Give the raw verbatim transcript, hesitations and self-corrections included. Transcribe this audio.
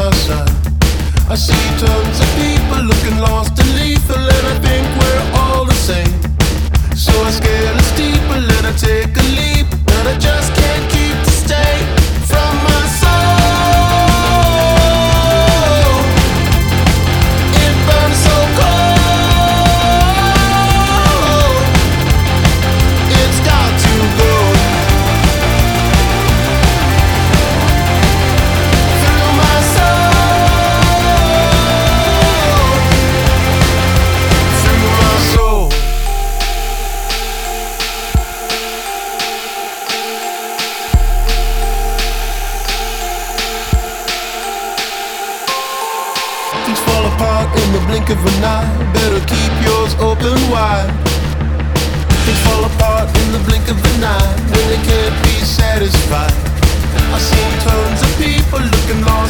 our side. I see tons of people looking lost and lethal, and I think we're all the same. So I scale a steeple and I take a leap that I just can't keep to stay from my soul. It burns so cold. It's got to go. Through my soul. Through my soul. Things fall apart in the blink of an eye. Better keep yours open wide. Things fall apart in the blink of an eye when they can't be satisfied. I've seen tons of people looking lost